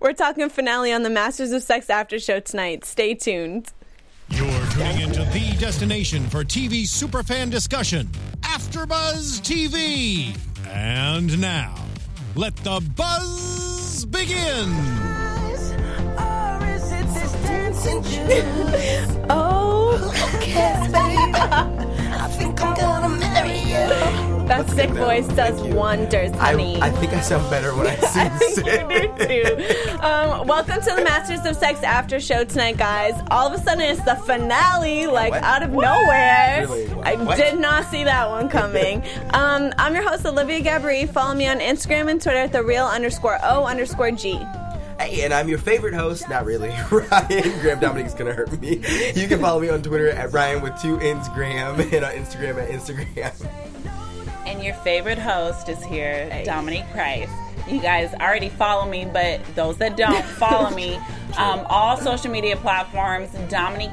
We're talking finale on the Masters of Sex After Show tonight. Stay tuned. You're tuning into the destination for TV superfan discussion, AfterBuzz TV. And now, let the buzz begin. Oh, okay, baby. I think I'm gonna marry you. that sick voice does wonders, honey. I think I sound better when I sing I think sick. you do too. Welcome to the Masters of Sex After Show tonight, guys. All of a sudden, it's the finale, like what? out of nowhere. Really? What? I What? did not see that one coming. I'm your host, Olivia Gabri. Follow me on Instagram and Twitter at _O_G. Hey, and I'm your favorite host, not really, Ryan. Graham Dominic's gonna hurt me. You can follow me on Twitter at Ryan with 2 N's Graham, and on Instagram at Instagram. And your favorite host is here, Dominique Price. You guys already follow me, but those that don't follow me, all social media platforms, Dominique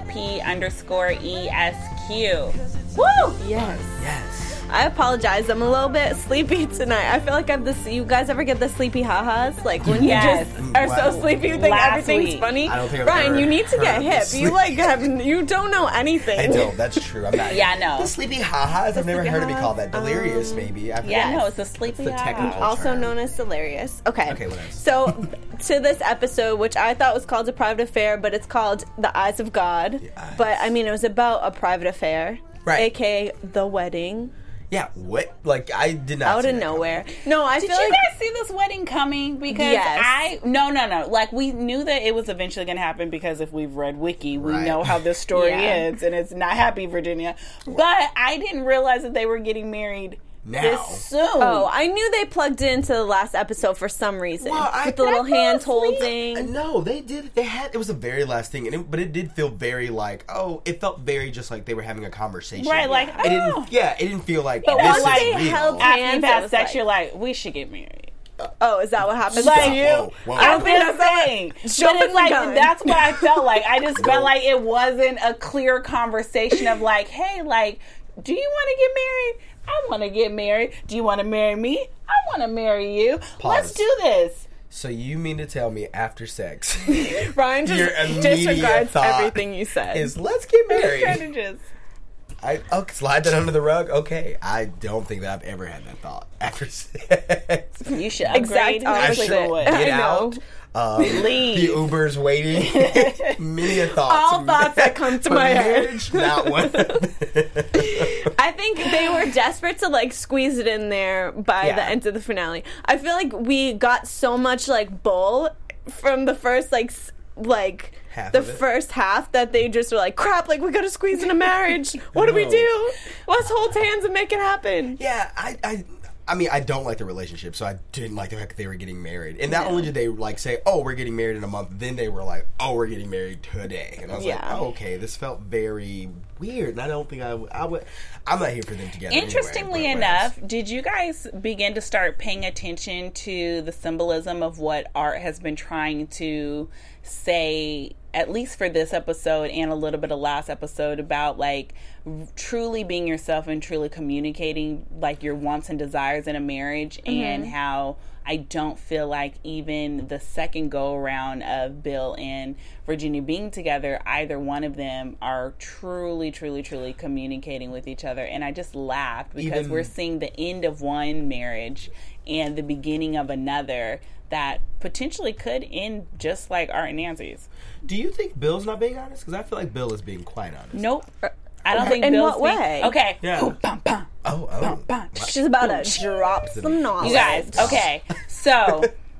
P_ESQ. Woo! Yes. Yes. I apologize. I'm a little bit sleepy tonight. I feel like I'm this. You guys ever get the sleepy ha-has? Like when Yes. you just are so Wow. sleepy, you think Last everything's week. funny. I don't think I've Ryan, ever you need to get heard hip. of You you don't know anything. I don't, that's true. I'm not. Yeah, no. The sleepy ha-has, I've never sleepy heard it be ha-has? called that. Delirious, maybe. I've Yeah, heard no, it's a sleepy the technical eye. Also term. known as delirious. Okay. Okay, what else? So, to this episode, which I thought was called A Private Affair, but it's called The Eyes of God. Yes. But, I mean, it was about a private affair. Right. A.k.a. the wedding. Yeah, what? Like, I did not Out see of that nowhere. coming. No, I Did feel you like... guys see this wedding coming? Because Yes. No. Like, we knew that it was eventually going to happen because if we've read Wiki, we Right. know how this story Yeah. ends, and it's not happy, Virginia. But I didn't realize that they were getting married Now. this soon. Oh, I knew they plugged it into the last episode for some reason. Well, with the little Did I fall hand asleep? holding. No, they did. They had. It was the very last thing, but it did feel very like. Oh, it felt very just like they were having a conversation. Right, like, It oh. didn't. Yeah, it didn't feel like. But this once is they real. held After hands, you've it had was sex, like- you're like, we should get married. Oh, is that what happens Like, to you? Whoa. I don't think that's that's saying. But Jumping it's like, the gun. that's what I felt like. I just felt like it wasn't a clear conversation of like, hey, like, do you want to get married? I want to get married. Do you want to marry me? I want to marry you. Pause. Let's do this. So you mean to tell me after sex Ryan Your just immediate disregards thought everything you said. is let's get Kind married? of just. Slide that under the rug. Okay, I don't think that I've ever had that thought after sex. You should Exact upgrade. I opposite. should Actually, get I know. out. Leave. The Uber's waiting. Many a thoughts. All thoughts that come to But my head. marriage, not one. I think they were desperate to like squeeze it in there by Yeah. the end of the finale. I feel like we got so much like bull from the first Half the of it. first half that they just were like, crap, like we gotta squeeze in a marriage. What do we No. do? Let's hold hands and make it happen. Yeah, I mean, I don't like the relationship, so I didn't like the fact that they were getting married. And not only did they like say, "Oh, we're getting married in a month," then they were like, "Oh, we're getting married today." And I was like, Yeah. "Oh, okay, this felt very weird." And I don't think I would. I'm not here for them together. Interestingly anyway, but enough, did you guys begin to start paying attention to the symbolism of what art has been trying to say, at least for this episode and a little bit of last episode, about like truly being yourself and truly communicating like your wants and desires in a marriage, and how I don't feel like even the second go around of Bill and Virginia being together, either one of them are truly communicating with each other. And I just laughed because Even- we're seeing the end of one marriage and the beginning of another that potentially could end just like Art and Nancy's. Do you think Bill's not being honest? Because I feel like Bill is being quite honest. Nope. I don't think In Bill's what being- way? Okay. Yeah. Boom, bum, bum. Oh. She's about to drop some knowledge. You guys, okay. So,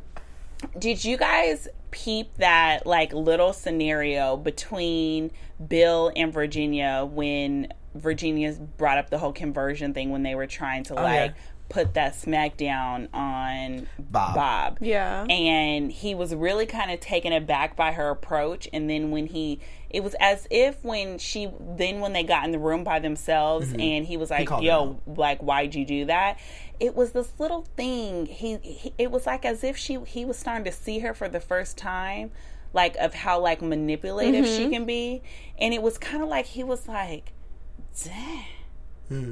did you guys peep that like little scenario between Bill and Virginia when Virginia brought up the whole conversion thing when they were trying to like put that smack down on Bob? Yeah. And he was really kind of taken aback by her approach. And then when it was as if when they got in the room by themselves and he was like, called her yo, like, why'd you do that? It was this little thing. It was like as if he was starting to see her for the first time, like of how like manipulative she can be. And it was kind of like he was like, dang.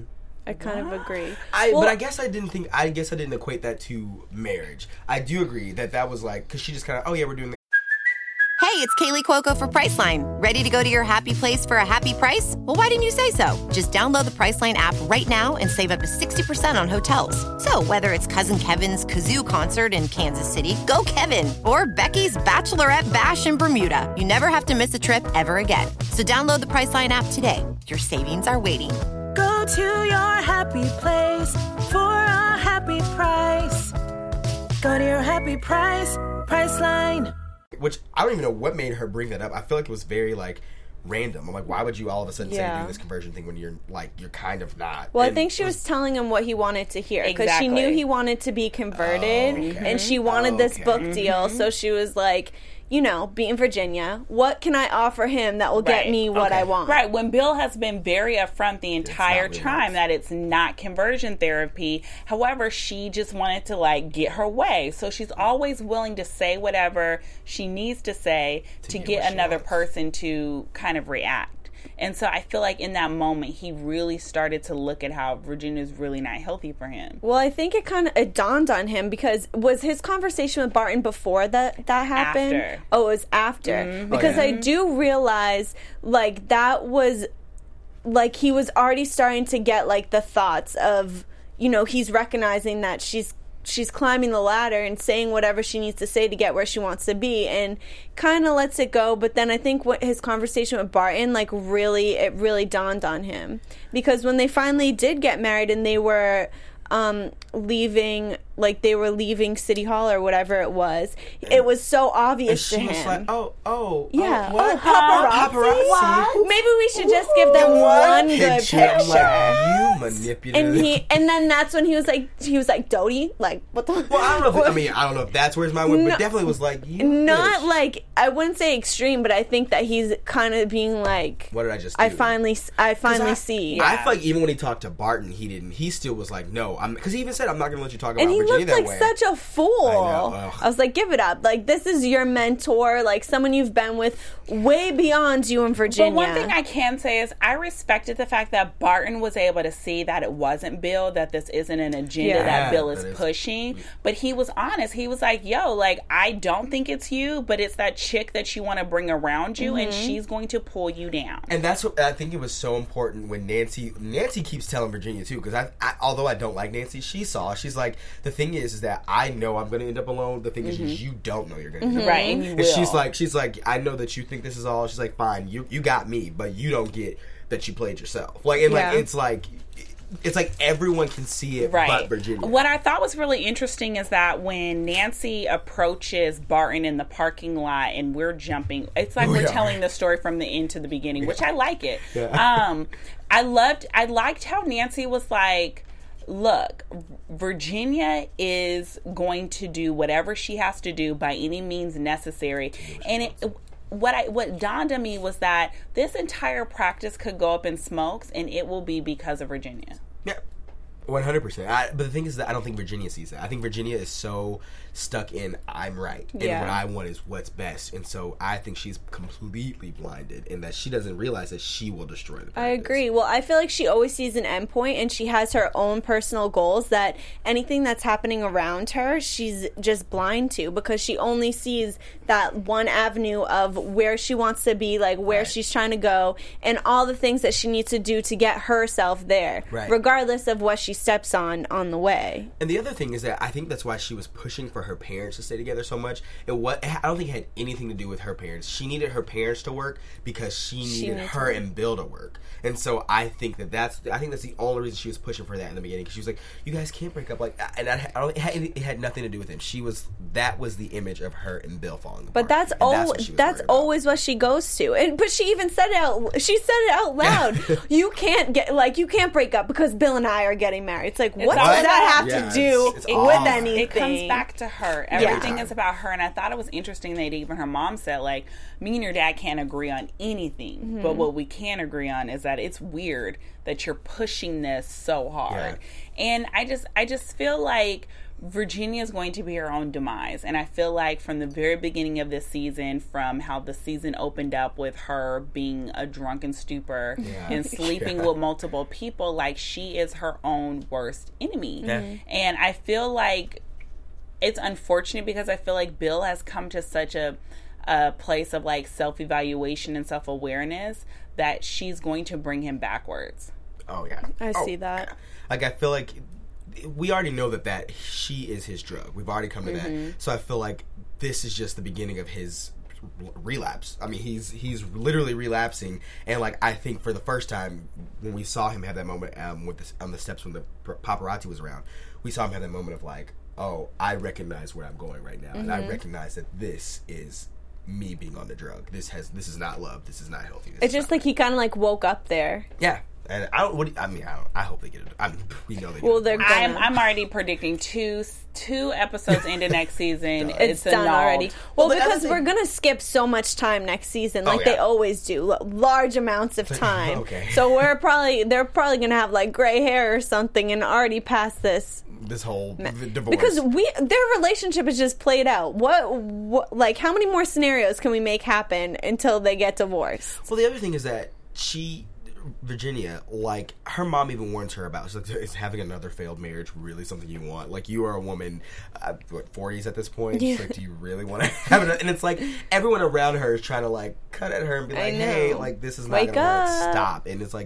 I kind of agree. But I guess I didn't equate that to marriage. I do agree that was like, because she just kind of, oh yeah, we're doing the. Hey, it's Kaylee Cuoco for Priceline. Ready to go to your happy place for a happy price? Well, why didn't you say so? Just download the Priceline app right now and save up to 60% on hotels. So whether it's Cousin Kevin's Kazoo Concert in Kansas City, go Kevin, or Becky's Bachelorette Bash in Bermuda, you never have to miss a trip ever again. So download the Priceline app today. Your savings are waiting. Go to your happy place for a happy price. Go to your happy price, Priceline. Which I don't even know what made her bring that up. I feel like it was very like random. I'm like, why would you all of a sudden say do this conversion thing when you're kind of not? Well, I think she was telling him what he wanted to hear because she knew he wanted to be converted and she wanted this book deal. So she was like, you know, be in Virginia. What can I offer him that will get me what I want? Right. When Bill has been very upfront the entire time that it's not conversion therapy. However, she just wanted to like get her way. So she's always willing to say whatever she needs to say to get another person to kind of react. And so I feel like in that moment, he really started to look at how Virginia's really not healthy for him. Well, I think it dawned on him because was his conversation with Barton before that happened? After. Oh, it was after. Because I do realize, like, that was, like, he was already starting to get, like, the thoughts of, you know, he's recognizing that she's climbing the ladder and saying whatever she needs to say to get where she wants to be and kind of lets it go. But then I think what his conversation with Barton, like, it really dawned on him. Because when they finally did get married and they were leaving City Hall or whatever it was so obvious to him. She was like, paparazzi. Maybe we should just give them one good picture. Like, you manipulative. And then that's when he was like, Dodie, like, what the? Well, I don't know if that's where his mind went, but definitely was like, you not bitch. Like, I wouldn't say extreme, but I think that he's kind of being like, what did I just do? I finally see. I feel like even when he talked to Barton, he still was like, no, because he even said, I'm not going to let you talk about Virginia that way. And he looked like such a fool. I know. I was like, give it up. Like, this is your mentor, like someone you've been with way beyond you in Virginia. But one thing I can say is I respected the fact that Barton was able to see that it wasn't Bill, that this isn't an agenda that Bill is pushing. But he was honest. He was like, yo, like, I don't think it's you, but it's that chick that you want to bring around you, and she's going to pull you down. And that's what I think it was so important when Nancy keeps telling Virginia, too, because I although I don't like Nancy, she's like, the thing is that I know I'm going to end up alone. The thing is you don't know you're going to end up alone. Right. And she's like, I know that you think this is all. She's like, fine, you got me, but you don't get that you played yourself. Like, and like, it's like everyone can see it but Virginia. What I thought was really interesting is that when Nancy approaches Barton in the parking lot and we're jumping, it's like we're telling the story from the end to the beginning, which I like it. Yeah. I liked how Nancy was like, look, Virginia is going to do whatever she has to do by any means necessary. And what dawned on me was that this entire practice could go up in smokes, and it will be because of Virginia. Yeah, 100%. But the thing is that I don't think Virginia sees that. I think Virginia is so stuck in I'm right and what I want is what's best, and so I think she's completely blinded in that she doesn't realize that she will destroy the practice. I agree. Well, I feel like she always sees an end point, and she has her own personal goals that anything that's happening around her she's just blind to, because she only sees that one avenue of where she wants to be, like where she's trying to go, and all the things that she needs to do to get herself there, regardless of what she steps on the way. And the other thing is that I think that's why she was pushing for her parents to stay together so much. I don't think it had anything to do with her parents. She needed her parents to work because she needed her and Bill to work. And so I think that's the only reason she was pushing for that in the beginning, because she was like, you guys can't break up. Like, and it had nothing to do with him. That was the image of her and Bill falling apart. But that's always what she goes to. But she even said it out loud. You can't break up because Bill and I are getting married. It's like, what does that have to do with anything? It comes back to her. Everything is about her. And I thought it was interesting that even her mom said, like, me and your dad can't agree on anything, but what we can agree on is that it's weird that you're pushing this so hard. And I just feel like Virginia is going to be her own demise. And I feel like from the very beginning of this season, from how the season opened up with her being a drunken stupor and sleeping with multiple people, like, she is her own worst enemy. And I feel like it's unfortunate because I feel like Bill has come to such a place of, like, self-evaluation and self-awareness that she's going to bring him backwards. Oh, yeah. I see that. Like, I feel like we already know that she is his drug. We've already come to that. So I feel like this is just the beginning of his relapse. I mean, he's literally relapsing. And, like, I think for the first time when we saw him have that moment on the steps when the paparazzi was around, we saw him have that moment of, like, oh, I recognize where I'm going right now. And I recognize that this is me being on the drug. This is not love. This is not healthy. It's just like he kind of, like, woke up there. Yeah. And I hope they get it. We know they get it. They're gonna. I'm already predicting two episodes into next season. It's done already. Well, because we're gonna skip so much time next season, like they always do, large amounts of time. Okay. So they're probably gonna have, like, gray hair or something, and already past this whole divorce, because their relationship is just played out. What like, how many more scenarios can we make happen until they get divorced? Well, the other thing is that Virginia, like, her mom even warns her about, she's like, is having another failed marriage really something you want? Like, you are a woman, 40s at this point? Yeah. Like, do you really want to have it? And it's like, everyone around her is trying to, like, cut at her and be like, hey, like, this is not going to work. Stop. And it's like,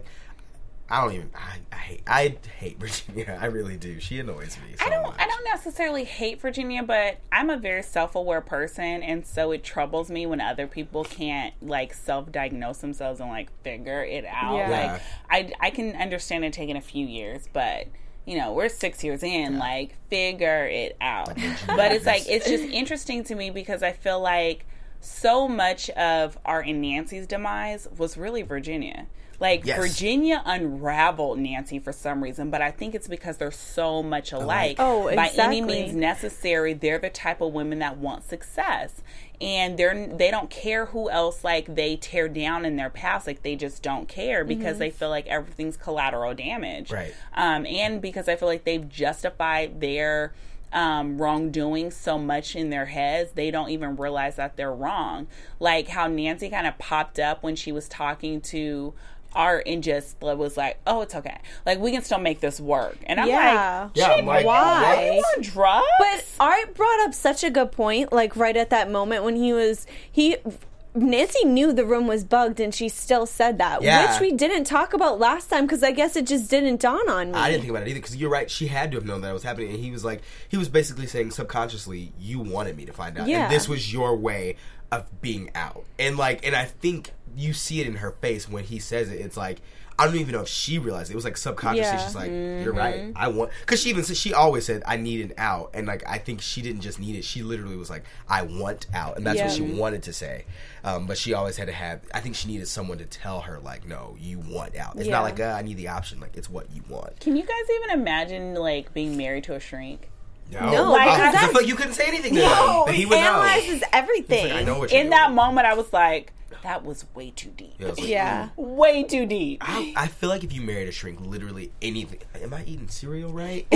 I hate Virginia. I really do. She annoys me so much. I don't necessarily hate Virginia, but I'm a very self-aware person, and so it troubles me when other people can't, like, self-diagnose themselves and, like, figure it out. Yeah. Like, I can understand it taking a few years, but, you know, we're 6 years in, like, figure it out. But it's like, it's just interesting to me because I feel like so much of Art and Nancy's demise was really Virginia. Like, Virginia unraveled Nancy for some reason, but I think it's because they're so much alike. Oh, exactly. By any means necessary, they're the type of women that want success. And they don't care who else, like, they tear down in their past. Like, they just don't care because they feel like everything's collateral damage. Right. And because I feel like they've justified their wrongdoing so much in their heads, they don't even realize that they're wrong. Like, how Nancy kind of popped up when she was talking to Art and just was like, oh, it's okay. Like, we can still make this work. And I'm like, why? On drugs? But Art brought up such a good point, like, right at that moment when Nancy knew the room was bugged and she still said that, which we didn't talk about last time because I guess it just didn't dawn on me. I didn't think about it either because you're right. She had to have known that it was happening. And he was basically saying subconsciously, you wanted me to find out. Yeah. And this was your way of being out. And I think you see it in her face when he says it. It's like, I don't even know if she realized it. It was like subconsciously. Yeah. She's like, you're right. I want, because she always said, I need an out. And, like, I think she didn't just need it. She literally was like, I want out. And that's what she wanted to say. But she always had to have, I think she needed someone to tell her, like, no, you want out. It's not like, I need the option. Like, it's what you want. Can you guys even imagine, like, being married to a shrink? No, like, you couldn't say anything to him. He would analyzes everything. Like, I know what in that moment, I was like, that was way too deep. Yeah. Way too deep. I feel like if you married a shrink, literally anything. Am I eating cereal right?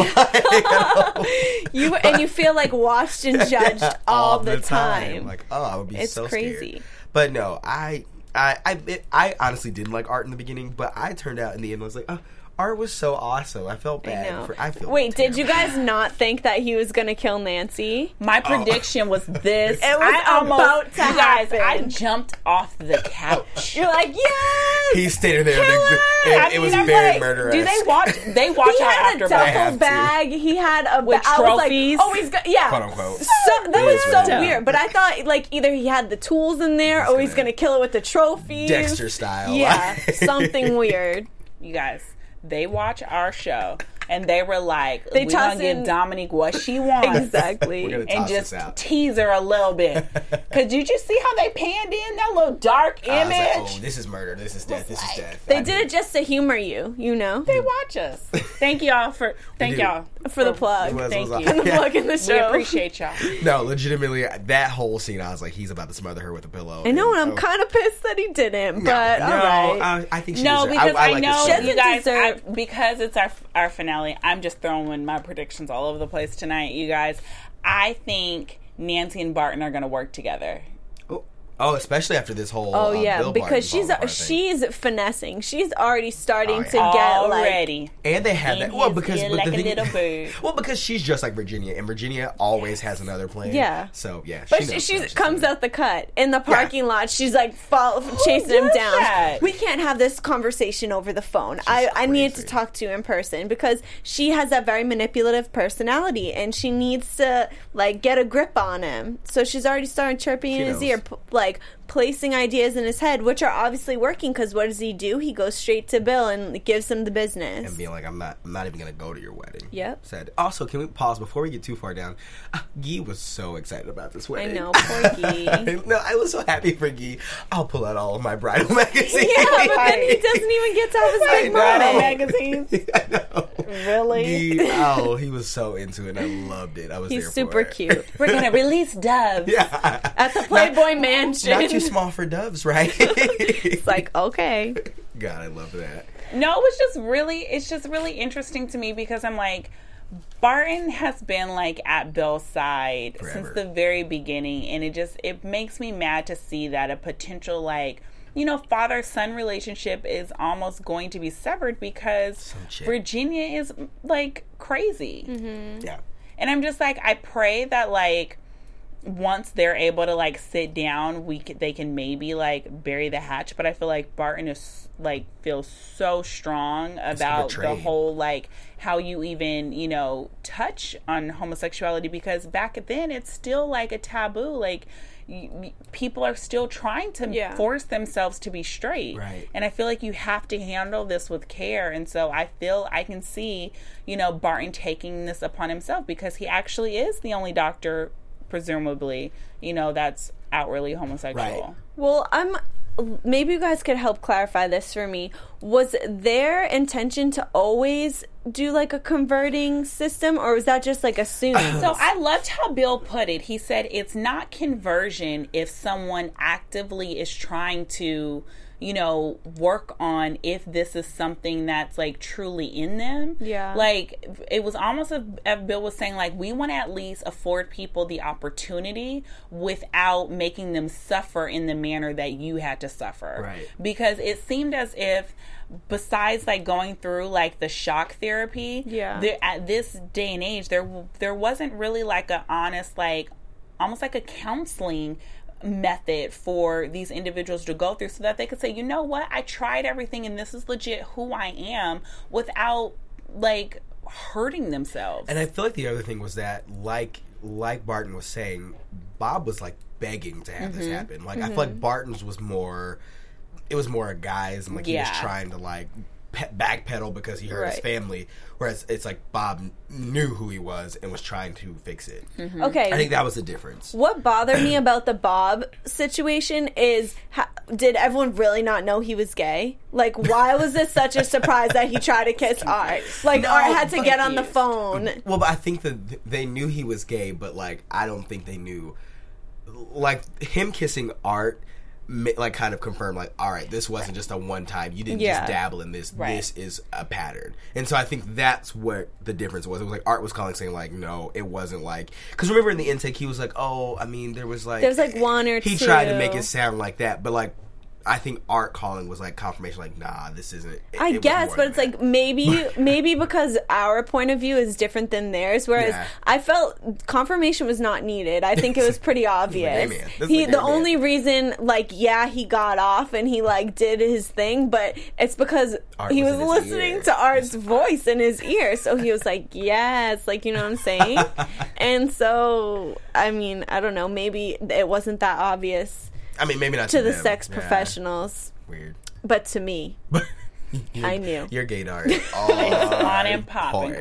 You feel like watched and judged all the time. Like, oh, I would be so crazy. Scared. But no, I honestly didn't like Art in the beginning, but I turned out in the end, I was like, oh, Art was so awesome. I felt bad. Wait, did you guys not think that he was going to kill Nancy? My prediction was this. It was about to happen. I jumped off the couch. You're like, yes! He stayed there. It was very murderous. Do they watch? They watch he our had after a duffel bag. He had a with trophies. I was like, oh, he's got, yeah. Quote unquote. So, that was so weird. But I thought, like, either he had the tools in there or he's going to kill it with the trophies. Dexter style. Yeah, something weird. You guys. They watch our show and they were like, we're going to give Dominique what she wants. Exactly. And just tease her a little bit. Because did you see how they panned in that little dark image? I was like, oh, this is murder. This is death. This is death. They did it just to humor you, you know? They watch us. Thank y'all for the plug. Thank you. And the plug in the show. We appreciate y'all. No, legitimately, that whole scene, I was like, he's about to smother her with a pillow. I know, and I'm kind of pissed that he didn't, but all right. I think she because I know you guys, because it's our finale finale. I'm just throwing my predictions all over the place tonight, you guys. I think Nancy and Barton are going to work together. Oh, especially after this whole. Bill because she's finessing. She's already starting to get like. And they have that. Because because she's just like Virginia, and Virginia always has another plan. Yeah. So yeah, but she comes out the cut in the parking lot. She's like chasing him down. That? We can't have this conversation over the phone. I need to talk to you in person because she has that very manipulative personality, and she needs to like get a grip on him. So she's already started chirping in his ear, like placing ideas in his head, which are obviously working. Because what does he do? He goes straight to Bill and gives him the business, and being like, "I'm not even going to go to your wedding." Yep. Said. Also, can we pause before we get too far down? Guy was so excited about this wedding. I know, poor Guy. No, I was so happy for Guy. I'll pull out all of my bridal magazines. Yeah, but then he doesn't even get to have his big bridal magazines. I know. Really? Guy, he was so into it. And I loved it. I was. He's there super for it. cute. We're gonna release doves. Yeah. At the Playboy Mansion. Not too small for doves, right? It's like, okay. God, I love that. No, it's just really interesting to me because I'm like, Barton has been like at Bill's side since the very beginning, and it makes me mad to see that a potential like, you know, father-son relationship is almost going to be severed because Virginia is like crazy. Mm-hmm. Yeah. And I'm just like, I pray that like once they're able to like sit down, they can maybe like bury the hatch. But I feel like Barton is like feels so strong about the whole like how you even, you know, touch on homosexuality, because back then it's still like a taboo. Like people are still trying to force themselves to be straight, right? And I feel like you have to handle this with care. And so I feel I can see, you know, Barton taking this upon himself because he actually is the only doctor, presumably, you know, that's outwardly homosexual. Right. Well, maybe you guys could help clarify this for me. Was their intention to always do like a converting system, or was that just like assumed? So I loved how Bill put it. He said it's not conversion if someone actively is trying to, you know, work on if this is something that's like truly in them. Yeah. Like it was almost as Bill was saying, like, we want to at least afford people the opportunity without making them suffer in the manner that you had to suffer. Right. Because it seemed as if besides like going through like the shock therapy, at this day and age, there wasn't really like a honest, like almost like a counseling method for these individuals to go through so that they could say, you know what, I tried everything and this is legit who I am, without like hurting themselves. And I feel like the other thing was that like Barton was saying, Bob was like begging to have this happen. Like I feel like Barton's was more, it was more a guy's, and like he was trying to like backpedal because he hurt his family, whereas it's like Bob knew who he was and was trying to fix it. Okay, I think that was the difference. What bothered me about the Bob situation is, did everyone really not know he was gay? Like, why was this such a surprise that he tried to kiss Art? Like, Art had to get on the phone. Well, but I think that they knew he was gay, but like I don't think they knew, like him kissing Art like kind of confirmed, like, all right, this wasn't just a one time, you didn't just dabble in this, this is a pattern. And so I think that's what the difference was. It was like Art was calling saying like, no, it wasn't like, because remember in the intake he was like, oh, I mean there was like one or two, he tried to make it sound like that, but like I think Art calling was like confirmation, like, nah, this isn't. I guess, but it's like maybe because our point of view is different than theirs. Whereas I felt confirmation was not needed. I think it was pretty obvious. The only reason, like, he got off and he like did his thing, but it's because he was listening to Art's voice in his ear. So he was like, yes, like, you know what I'm saying? And so, I mean, I don't know. Maybe it wasn't that obvious. I mean, maybe not to the sex professionals. Weird. But to me, I knew. You're gaydar. On and popping,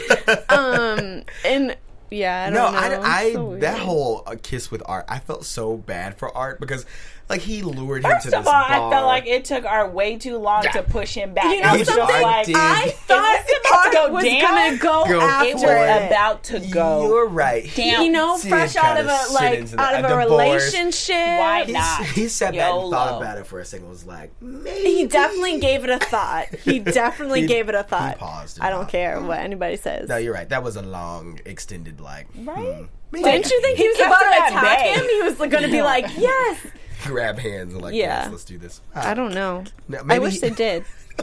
girl. And I don't know. So that whole kiss with Art, I felt so bad for Art because, like, he lured him to this bar. I felt like it took Art way too long to push him back. You know something? I thought about to go was down. gonna go It after was it. about to go. You're right. Damn. You know, Did fresh out kinda of a divorce. relationship. Why not? He sat back and YOLO. thought about it for a second. Was like, maybe. He definitely gave it a thought. He definitely gave it a thought. He paused. I don't care what anybody says. No, you're right. That was a long, extended, like, Right? Didn't you think he was kept about her to at attack bay. him? He was going to be like, yes. grab hands and like, Yeah. yes, let's do this. I don't know. No, I maybe wish they did.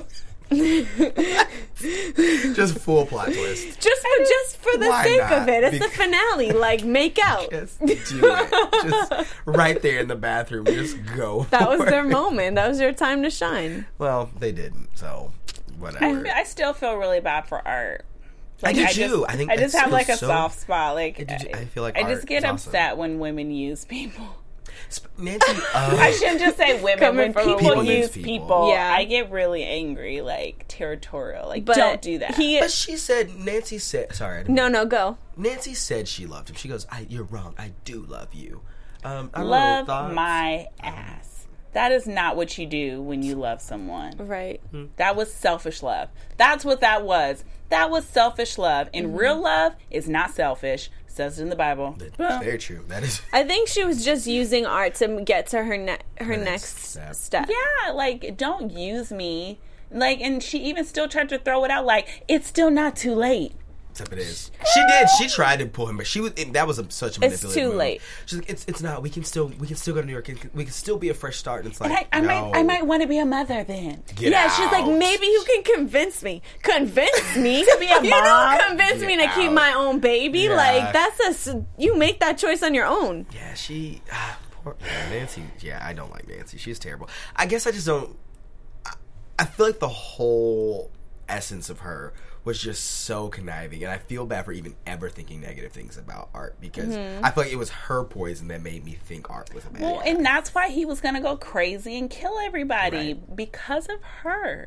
just full plot twist. Just for the Why sake not? of it. It's the finale. Like, make out. Just do it. Just right there in the bathroom. Just go. That was for their it. moment. That was their time to shine. Well, they didn't. So whatever. I still feel really bad for Art. I do just, too. I think I just it's have like a so- soft spot. Like I feel like I Art just get is awesome. upset when women use people. Nancy, I shouldn't just say women. Coming When from a people woman. use People. people, Yeah. I get really angry, like territorial. Like, But don't do that. He, but she said, Nancy said, sorry. I didn't- no, go. Nancy said she loved him. She goes, you're wrong. I do love you. I don't know, love thoughts? my ass. That is not what you do when you love someone. Right. That was selfish love. That's what that was. That was selfish love. And real love is not selfish. Says it in the Bible. That's very true. That is. I think she was just using Art to get to her next step. step. Yeah, like, don't use me. Like, and she even still tried to throw it out like, it's still not too late. Except it is. She did. She tried to pull him, but that was such a manipulative It's too move. late. She's like, it's not. We can still go to New York. We can still be a fresh start. And it's like, I no. might want to be a mother then. Get Yeah, out. she's like, maybe you can convince me. Convince me To be a You mom? don't convince me to Get keep out. my own baby. Yeah. Like, you make that choice on your own. Yeah, she. Poor Nancy. Yeah, I don't like Nancy. She's terrible. I guess I just don't. I feel like the whole essence of her was just so conniving, and I feel bad for even ever thinking negative things about Art because I feel like it was her poison that made me think Art was a bad Well, guy. and that's why he was going to go crazy and kill everybody. Right. Because of her.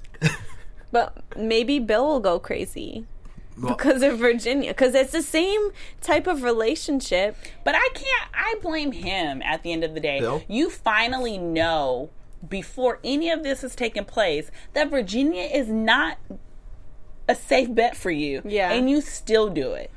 But maybe Bill will go crazy because of Virginia. Because it's the same type of relationship. But I blame him at the end of the day. Bill? You finally know, before any of this has taken place, that Virginia is not a safe bet for you. Yeah. And you still do it.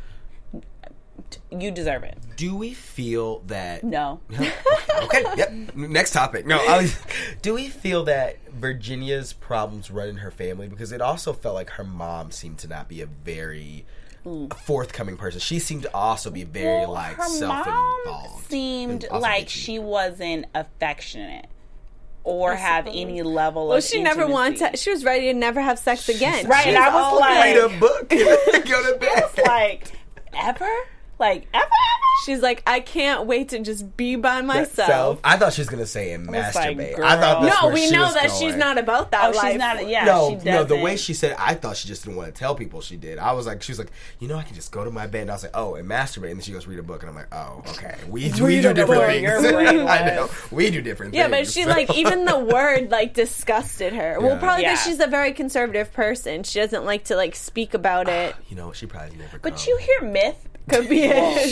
You deserve it. Do we feel that... No. Okay, yep. Next topic. No, do we feel that Virginia's problems run in her family? Because it also felt like her mom seemed to not be a very forthcoming person. She seemed to also be very, Well, her self-involved. mom seemed and also like bitchy. she wasn't affectionate or have any level Well, of she never wanted intimacy. to. She was ready to never have sex again. Right, She's and I was all like- Read a book and go to bed. Like, ever? Like, ever? She's like, I can't wait to just be by myself. I thought she was going to say and was like, masturbate. girl. I thought that's No, where we she know was that going. she's not about that Oh, life. she's not. Yeah, No, she no, the doesn't. way she said it, I thought she just didn't want to tell people she did. I was like, she was like, I can just go to my bed. And I was like, oh, and masturbate. And then she goes, read a book. And I'm like, oh, okay. We do don't know different where things. your brain I know. was. We do different Yeah, things. but she, so- like, even the word, like, disgusted her. Well, Yeah. probably because Yeah. she's a very conservative person. She doesn't like to, like, speak about it. she probably never But you hear myth. Could be it.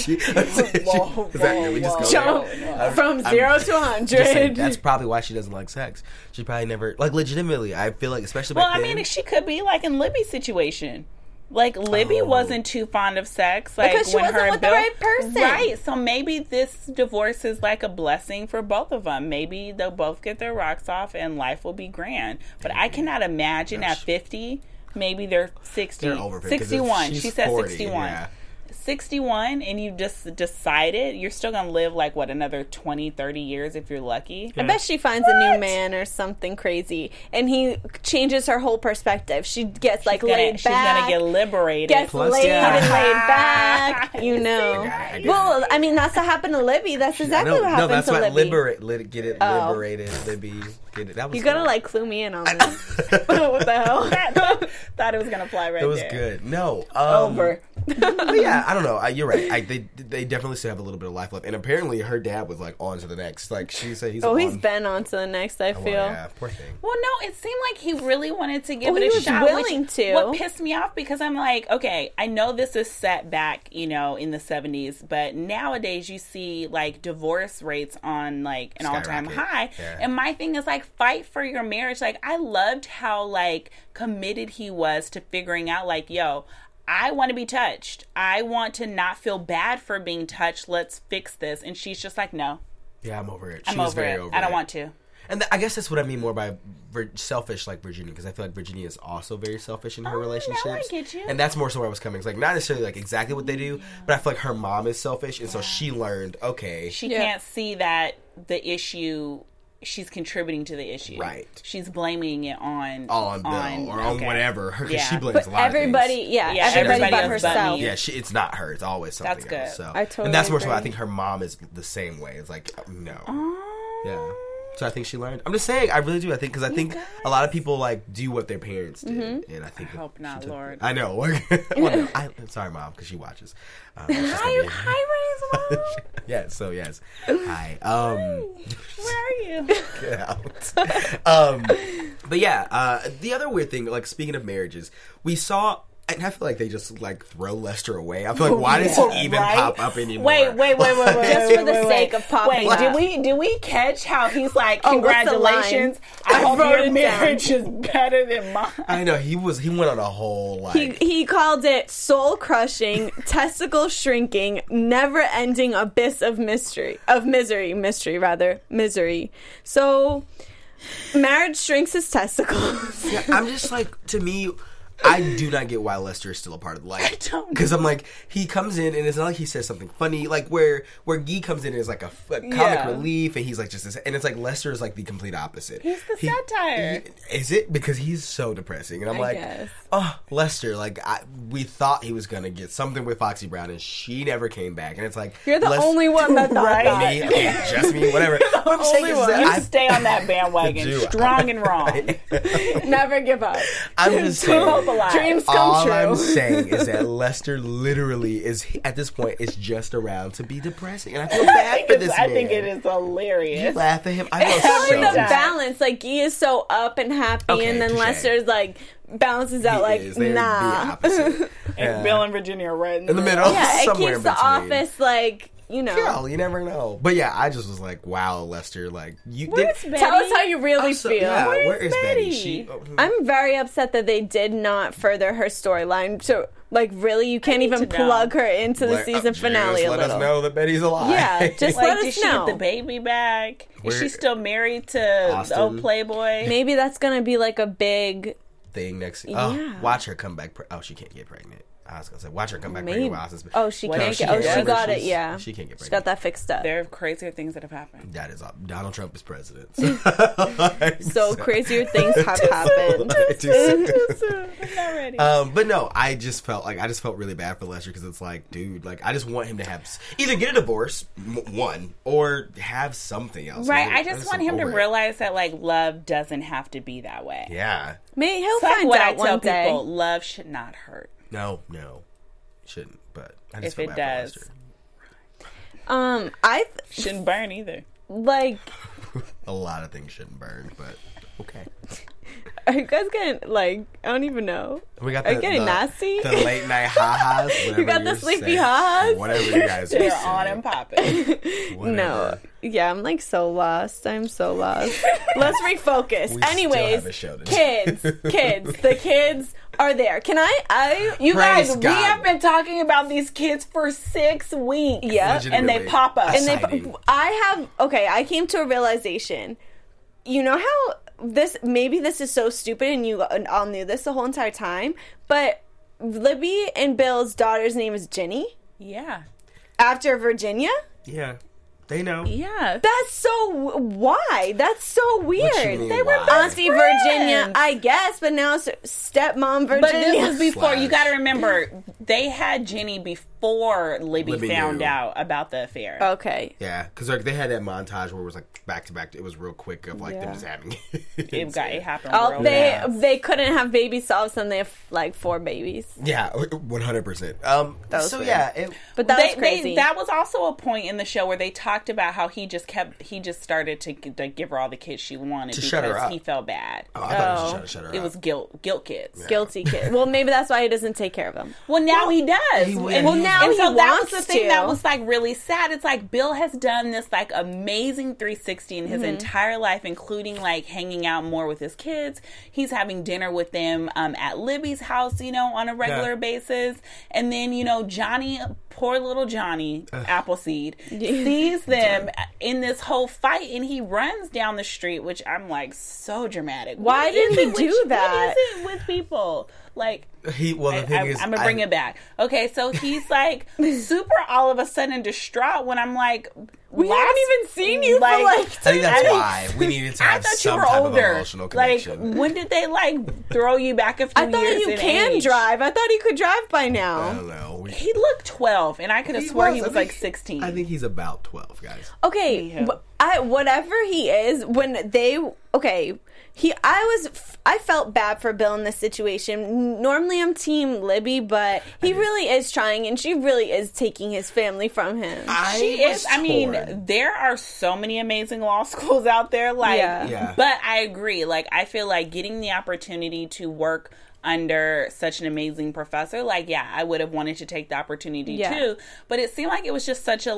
We just go Jump there. from 0 to Just saying, 100. that's probably why she doesn't like sex. She probably never, like, legitimately, I feel like, especially Well, back I then. mean, she could be like in Libby's situation. Like, Libby Oh. wasn't too fond of sex. Like, Because she when wasn't her and with the Bill- right person. Right. So maybe this divorce is like a blessing for both of them. Maybe they'll both get their rocks off and life will be grand. But I cannot imagine at 50, maybe they're 60. They're over 50, 'cause if 61. she's She said 40, 61. yeah. 61 and you just decided you're still going to live like what, another 20, 30 years if you're lucky. I bet she finds a new man or something crazy, and he changes her whole perspective. She gets like laid She's back. going to get liberated. Gets Plus, laid yeah. and laid back, you know. Yeah. Well, I mean, that's what happened to Libby. That's exactly what happened that's to why Libby. get it liberated, Libby. Get it. That was You gotta good. like clue me in on this. What the hell? Thought it was going to fly right It was there. good. No, Over. But yeah, I don't know. You're right. They definitely still have a little bit of life left. And apparently her dad was like on to the next. Like she said, he's he's been on to the next, I feel. Yeah, poor thing. Well, no, it seemed like he really wanted to give it a shot. He was willing to. What pissed me off, because I'm like, okay, I know this is set back, in the 70s, but nowadays you see like divorce rates on like an all-time high. Yeah. And my thing is like, fight for your marriage. Like, I loved how like committed he was to figuring out like, yo, I want to be touched. I want to not feel bad for being touched. Let's fix this. And she's just like, no. Yeah, I'm over it. I'm over it. I don't want to. And I guess that's what I mean more by selfish, like Virginia, because I feel like Virginia is also very selfish in her relationships. No, I get you. And that's more so where I was coming. It's like not necessarily like exactly what they do, but I feel like her mom is selfish, and so she learned, okay. She can't see that the issue, she's contributing to the issue. Right. She's blaming it on Bill or on whatever. She blames but a lot everybody, of things. everybody but herself. Yeah, it's not her. It's always something that's good. else. So. I totally and that's more agree. so I think her mom is the same way. It's like, no. Yeah. So I think she learned. I'm just saying, I really do. I think a lot of people like do what their parents did, and I think I hope not, Lord. I know. Well, no, I'm sorry, Mom, because she watches. Hi, Ray's mom. Yeah. So yes. Hi. Where are you? Get out. But yeah, the other weird thing, like speaking of marriages, we saw. And I feel like they just like throw Lester away. I feel like why does he even pop up anymore? Wait. Just for the sake of popping up. Did we catch how he's like, congratulations? I hope your marriage is better than mine. I know he went on a whole like he called it soul crushing, testicle shrinking, never ending abyss of misery. So marriage shrinks his testicles. Yeah, I'm just like, to me, I do not get why Lester is still a part of the life. Because I'm like, he comes in and it's not like he says something funny. Like where Guy comes in is like a comic relief, and he's like just this, and it's like Lester is like the complete opposite. He's the satire. Is it? Because he's so depressing, and I'm guess. oh, Lester, like we thought he was gonna get something with Foxy Brown, and she never came back, and it's like you're the only one that thought that. Me, okay, just me, whatever. What I'm saying is that you stay on that bandwagon, strong and wrong. Never give up. I'm just saying. Dreams come all true. I'm saying is that Lester literally is, at this point, is just around to be depressing, and I feel bad for this man. I think it is hilarious. You laugh at him. I know With the balance, like Guy is so up and happy, and then Lester's like balances out like nah. And Bill and Virginia are right in the middle. Yeah, it somewhere keeps the office like. Girl, you never know. But yeah, I just was like, wow, Lester, like you tell us how you really feel. Yeah, where is Betty? I'm very upset that they did not further her storyline. So, like, really, you can't even plug her into the season finale a little. Let us know that Betty's alive. Yeah, just let us know. Did she get the baby back? Is she still married to Austin? old Playboy? Maybe that's gonna be like a big thing next. Watch her come back. She can't get pregnant. I was gonna say, watch her come back pregnant. She can't get. She got it. Yeah, she can't get pregnant. She got that fixed up. There are crazier things that have happened. That is Donald Trump is president. So crazier things have happened. I'm not ready. But no, I just felt really bad for Lester, because it's like, dude, like I just want him to have either get a divorce, one, or have something else. Right. I just want him to realize that like love doesn't have to be that way. Yeah. Maybe he'll find out one day. People, love should not hurt. No, shouldn't. But I just if it does, I shouldn't burn either. Like a lot of things shouldn't burn, but okay. Are you guys getting like? I don't even know. We got Are you getting nasty? The late night ha-has. You got the sleepy ha-has. Whatever you guys are They're on and popping. No, yeah, I'm like so lost. I'm so lost. Let's refocus. Anyways, kids, the kids are there. Can you guys? God. We have been talking about these kids for 6 weeks. Yeah, and they pop up. I came to a realization. You know how this is so stupid, and you all knew this the whole entire time, but Libby and Bill's daughter's name is Ginny. Yeah. After Virginia? Yeah. They know. Yeah. That's so... Why? That's so weird. They were Auntie Virginia, I guess, but now it's stepmom Virginia. But this was before. You got to remember, they had Ginny before Libby found out about the affair. Okay. Yeah, because like they had that montage where it was like back to back. It was real quick of like them just having it happened. Real they couldn't have babies, so all of a sudden they have like 4 babies. Yeah, 100%. So weird. yeah, but that was crazy. That was also a point in the show where they talked about how he just started to give her all the kids she wanted to because shut her up. He felt bad. Oh, I thought he was trying to shut her up. It was guilt kids. Yeah. Guilty kid. Well, maybe that's why he doesn't take care of them. Well, now he does. now and he so that was wants the thing to. that was like really sad. It's like Bill has done this like amazing 360 in his entire life, including like hanging out more with his kids. He's having dinner with them at Libby's house, on a regular basis. And then, Johnny, poor little Johnny Appleseed, sees them in this whole fight and he runs down the street, which I'm like, so dramatic. Why did he do that? What is it with people? Like, I'm gonna bring it back. Okay, so he's like super all of a sudden distraught when I'm like, we haven't even seen you for like. I think that's why we needed to have some type of emotional connection. Like, when did they like throw you back a few years? I thought you can age? drive. I thought he could drive by now. I don't know. He looked 12, and I could have swore he was like 16. I think he's about 12, guys. Okay, whatever he is, I felt bad for Bill in this situation. Normally I'm team Libby, but he really is trying, and she really is taking his family from him. She is. I mean, there are so many amazing law schools out there. Like, but I agree. Like, I feel like getting the opportunity to work under such an amazing professor, like, I would have wanted to take the opportunity too. But it seemed like it was just such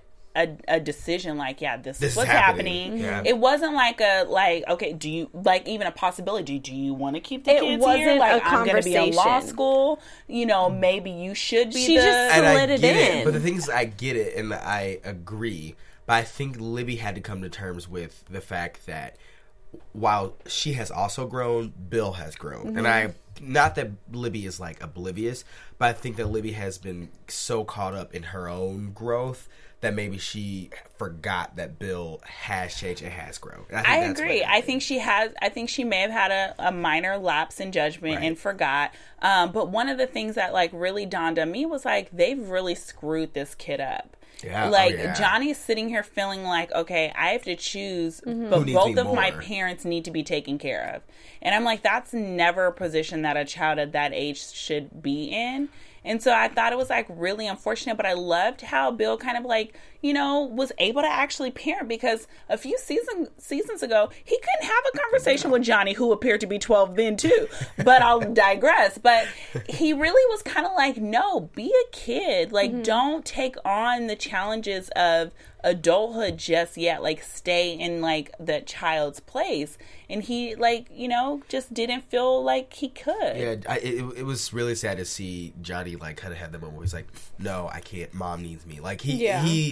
a decision, like, this is what's happening. Yeah. It wasn't like okay, do you like even a possibility? Do you want to keep the kids here? Like, I'm going to be in law school. Maybe you should be. She just slid it in. But the thing is, I get it and I agree. But I think Libby had to come to terms with the fact that while she has also grown, Bill has grown, and not that Libby is like oblivious, but I think that Libby has been so caught up in her own growth that maybe she forgot that Bill has changed and has grown. And I agree. I think she may have had a minor lapse in judgment and forgot. But one of the things that like really dawned on me was like, they've really screwed this kid up. Yeah. Johnny's sitting here feeling like, okay, I have to choose, but both of my parents need to be taken care of. And I'm like, that's never a position that a child at that age should be in. And so I thought it was like really unfortunate, but I loved how Bill kind of like, was able to actually parent, because a few seasons ago, he couldn't have a conversation with Johnny, who appeared to be 12 then too. But I'll digress. But he really was kind of like, no, be a kid. Like, don't take on the challenges of adulthood just yet. Like, stay in like the child's place. And he just didn't feel like he could. Yeah, it was really sad to see Johnny like kind of have the moment where he's like, no, I can't. Mom needs me. Like he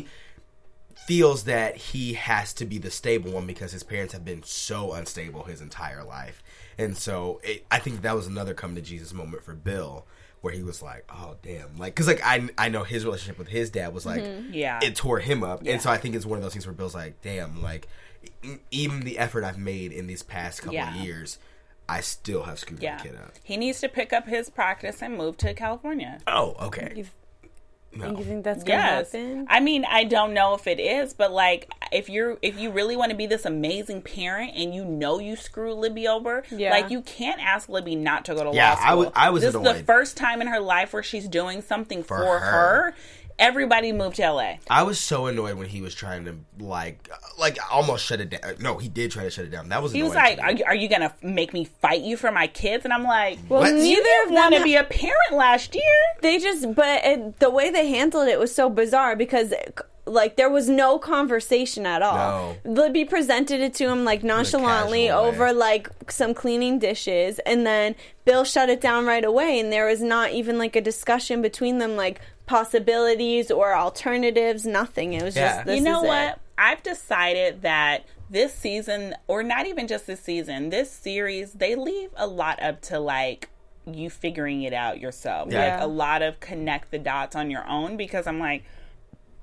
feels that he has to be the stable one because his parents have been so unstable his entire life. And so I think that was another come to Jesus moment for Bill, where he was like, oh, damn. Like, because, like, I know his relationship with his dad was, like, it tore him up. Yeah. And so I think it's one of those things where Bill's like, damn, like, even the effort I've made in these past couple of years, I still have screwed the kid up. He needs to pick up his practice and move to California. Oh, okay. No. You think that's gonna happen? I mean, I don't know if it is, but like, if you really want to be this amazing parent and you screw Libby over, like, you can't ask Libby not to go to law school. I was this annoyed. is the first time in her life where she's doing something for her. Everybody moved to LA. I was so annoyed when he was trying to like almost shut it down. No, he did try to shut it down. That was. He was like, "Are you gonna make me fight you for my kids?" And I'm like, "Well, neither you didn't want to be a parent last year." They just, the way they handled it was so bizarre because, like, there was no conversation at all. No. Libby presented it to him like nonchalantly over like some cleaning dishes, and then Bill shut it down right away, and there was not even like a discussion between them, like possibilities or alternatives. Nothing. It was just this. You know what? I've decided that this season, or not even just this season, this series, they leave a lot up to like you figuring it out yourself. Like a lot of connect the dots on your own, because I'm like,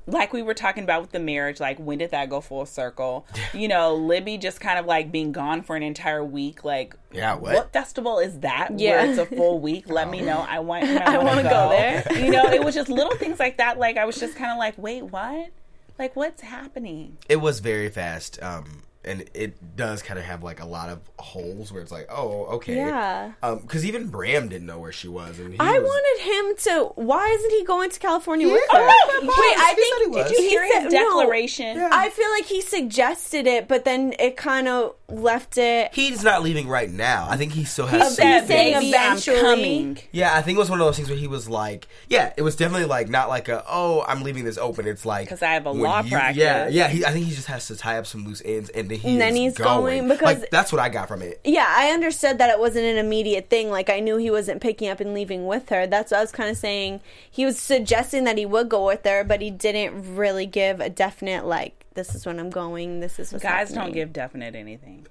like we were talking about with the marriage, like when did that go full circle? You know, Libby just kind of like being gone for an entire week. Like, what festival is that? Where it's a full week? Let me know. I want to go there. You know, it was just little things like that. Like I was just kind of like, wait, what? Like, what's happening? It was very fast. And it does kind of have, like, a lot of holes where it's like, oh, okay. Yeah. Because even Bram didn't know where she was. And wanted him to... Why isn't he going to California with her? Wait, I think... Did you hear his declaration? No, I feel like he suggested it, but then it kind of left it... He's not leaving right now. I think he still has... He's saying eventually. I'm coming. Yeah, I think it was one of those things where he was like... Yeah, it was definitely, like, not like I'm leaving this open. It's like... Because I have a law practice. Yeah. I think he just has to tie up some loose ends, and then he's going because like, that's what I got from it. Yeah, I understood that it wasn't an immediate thing. Like, I knew he wasn't picking up and leaving with her. That's what I was kind of saying. He was suggesting that he would go with her, but he didn't really give a definite, like, this is when I'm going, this is what's Guys happening. Don't give definite anything.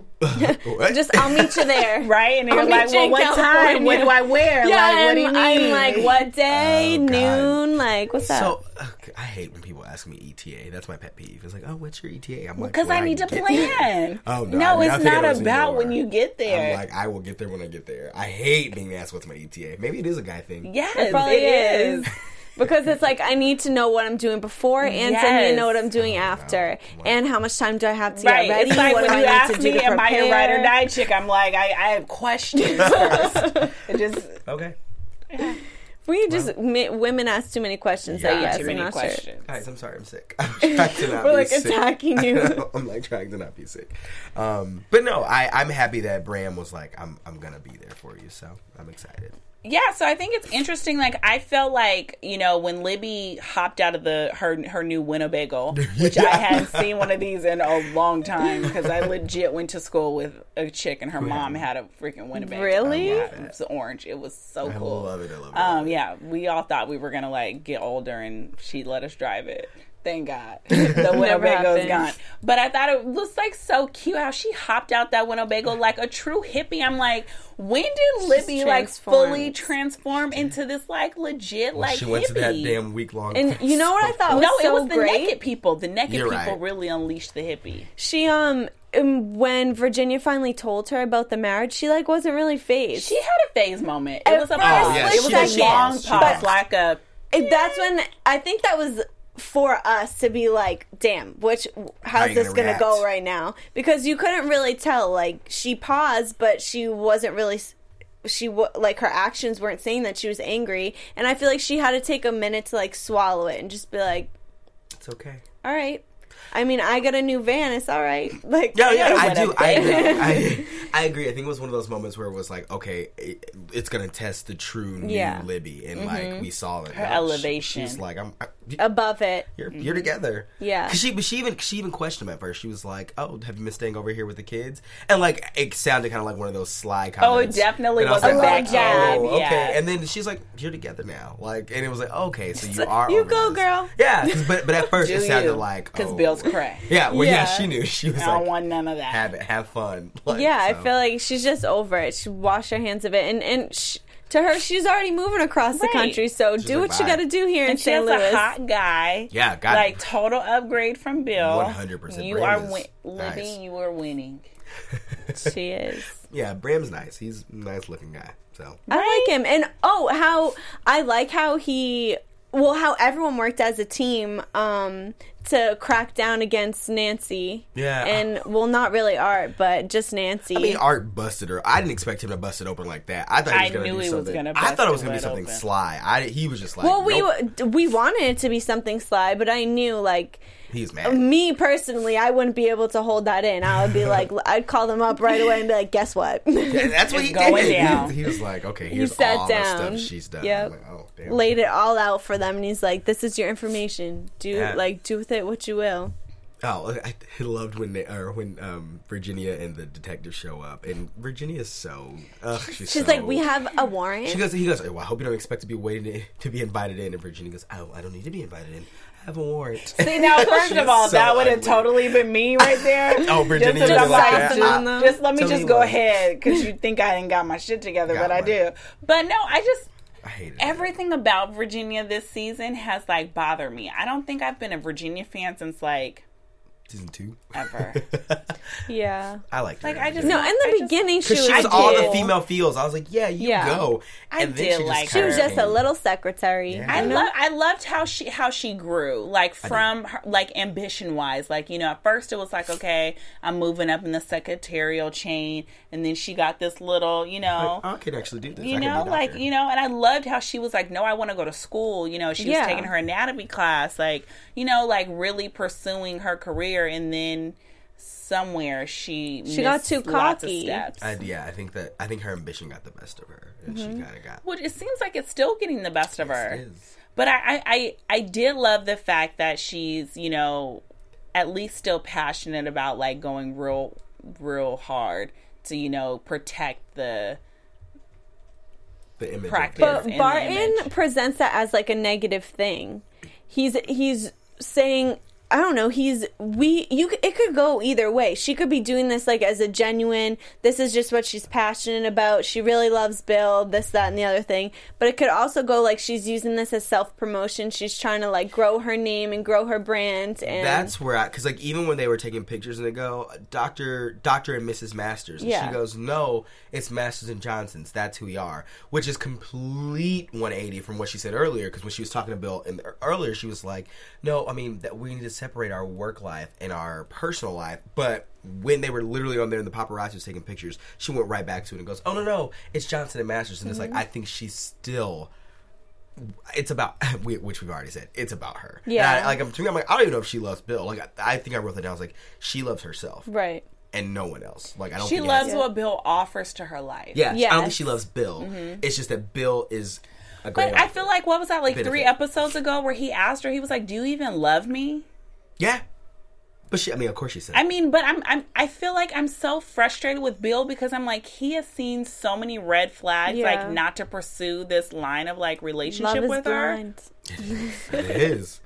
Just, I'll meet you there. Right? And you're like, well, what time? What do I wear? Yeah, like, what do you mean? I'm like, what day? Noon? Like, what's up? So, I hate when people ask me ETA. That's my pet peeve. It's like, oh, what's your ETA? I'm like, because I need to plan. Oh, no, it's not about when you get there. I'm like, I will get there when I get there. I hate being asked what's my ETA. Maybe it is a guy thing. Yes, it probably is. Because it's like, I need to know what I'm doing before and I need to know what I'm doing after. And how much time do I have to get ready? It's like what when you ask me, am I your ride or prepare? die chick? I'm like, I have questions first. It just... Okay. Yeah. We just women ask too many questions. Yeah, yes, too many I'm not questions. sure. Guys, I'm sorry, I'm sick. I'm trying to not We're be like sick. attacking you. I'm like trying to not be sick. But no, I'm happy that Bram was like, I'm gonna be there for you, so I'm excited. Yeah, so I think it's interesting. Like, I felt like, you know, when Libby hopped out of her new Winnebago, which I hadn't seen one of these in a long time because I legit went to school with a chick and her mom had a freaking Winnebago. Really? Yeah, it was orange. It was so cool. I love it. Yeah, we all thought we were gonna like get older and she'd let us drive it. Thank God. The Winnebago's gone. But I thought it was like so cute how she hopped out that Winnebago like a true hippie. I'm like, when did Libby like fully transform into this like legit like she hippie? went to that damn week-long And you know what I thought was it so was the great? naked people. The naked You're people right. really unleashed the hippie. She when Virginia finally told her about the marriage, she like wasn't really phased. She had a phase moment. It was a first, pause. It was a long pause, like a. That's when I think that was for us to be like, damn, how's this gonna go right now? Because you couldn't really tell. Like, she paused, but she wasn't really. Like, her actions weren't saying that she was angry, and I feel like she had to take a minute to like swallow it and just be like, it's okay. All right. I mean, I got a new van. It's all right. Like, yeah, I do. I agree. I agree. I think it was one of those moments where it was like, okay, it's gonna test the true new Libby, and like we saw it. Her elevation. She's like, I'm above it. You're together. Yeah. Because she even questioned him at first. She was like, "Oh, have you been staying over here with the kids?" And like, it sounded kind of like one of those sly comments. Oh, it definitely was a backhand. Oh, okay. Yeah. And then she's like, "You're together now." Like, and it was like, "Okay, so you are." You over go, this. girl. Yeah, but at first it sounded like because Bill's cray. Yeah, well, yeah, she knew. She was I like, don't want none of that. Have fun. Like, yeah, I feel like she's just over it. She washed her hands of it, and to her, she's already moving across the country. So she's do like, what you got to do here in St. Louis. A hot guy. Yeah, got like total upgrade from Bill. 100%. You are Libby. You are winning. She is. Yeah, Bram's nice. He's a nice looking guy. So I like him, and how everyone worked as a team to crack down against Nancy. Yeah. And, well, not really Art, but just Nancy. I mean, Art busted her. I didn't expect him to bust it open like that. I thought he was going to do something. I thought it was going to be something sly. He was just like, well, nope. we wanted it to be something sly, but I knew, like, he's mad. Me personally, I wouldn't be able to hold that in. I would be like, I'd call them up right away and be like, guess what? Yeah, that's what he did. Down. He was like, okay, here's all the stuff she's done. Yep. I'm like, oh, damn. Laid it all out for them, and he's like, this is your information. Do with it what you will. Oh, I loved when Virginia and the detective show up, and Virginia's so. She's like, we have a warrant. He goes, well, I hope you don't expect to be invited in. And Virginia goes, oh, I don't need to be invited in. I have a warrant. See, now, first of all, that would have totally been me right there. Oh, Virginia, just let me Tell just go ahead because you think I ain't got my shit together, but I do. But no, I just. I hated everything about Virginia this season has like bothered me. I don't think I've been a Virginia fan since like season 2 ever. Yeah, I liked her. Like I just no. In the beginning, she was all the female feels. I was like, yeah, you go. I did like she was just a little secretary. Yeah. I loved how she grew, like from her, like ambition wise. Like, you know, at first it was like, okay, I'm moving up in the secretarial chain, and then she got this little, you know, like, I could actually do this. You know, like, you know, and I loved how she was like, no, I want to go to school. You know, she was taking her anatomy class, like, you know, like really pursuing her career, and then somewhere she got too cocky. I think her ambition got the best of her, and she kind of got. Well, it seems like it's still getting the best of her. It is. But I did love the fact that she's, you know, at least still passionate about like going real hard to, you know, protect the image. Practice. But Barton presents that as like a negative thing. He's saying, I don't know, it could go either way. She could be doing this like as a genuine, this is just what she's passionate about. She really loves Bill, this, that, and the other thing. But it could also go like she's using this as self-promotion. She's trying to like grow her name and grow her brand. And that's where because like even when they were taking pictures and they go, Dr. and Mrs. Masters. And she goes, no, it's Masters and Johnsons. That's who we are. Which is complete 180 from what she said earlier. Because when she was talking to Bill earlier, she was like, no, I mean, that we need to separate our work life and our personal life. But when they were literally on there and the paparazzi was taking pictures, she went right back to it and goes, oh no, it's Johnson and Masters. And it's like, I think she's still, it's about, which we've already said, it's about her. Yeah. And I'm like, I don't even know if she loves Bill. Like, I think I wrote that down. I was like, she loves herself. right. And no one else. Like, I don't she think loves what Bill offers to her life. Yeah. Yes. I don't think she loves Bill. It's just that Bill is a great But I feel like, what was that, like 3 episodes ago where he asked her, he was like, do you even love me? Yeah. But of course she said. I mean, but I feel like I'm so frustrated with Bill because I'm like, he has seen so many red flags, like not to pursue this line of like relationship with her. It is.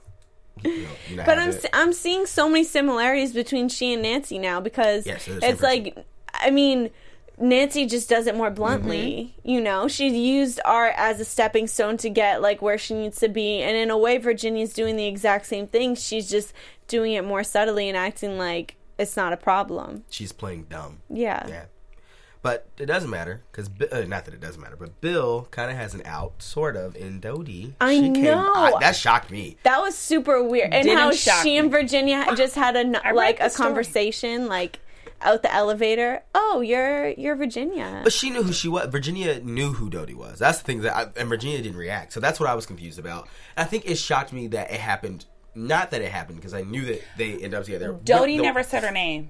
But I'm seeing so many similarities between she and Nancy now because it's like, I mean, Nancy just does it more bluntly, you know? She used art as a stepping stone to get, like, where she needs to be. And in a way, Virginia's doing the exact same thing. She's just doing it more subtly and acting like it's not a problem. She's playing dumb. Yeah. But it doesn't matter, because, not that it doesn't matter, but Bill kind of has an out, sort of, in Dodie. I know. That shocked me. That was super weird. And how she and Virginia just had a conversation, like, out the elevator. Oh, you're Virginia. But she knew who she was. Virginia knew who Dodie was. That's the thing and Virginia didn't react. So that's what I was confused about. And I think it shocked me that it happened. Not that it happened, because I knew that they ended up together. Dodie never said her name.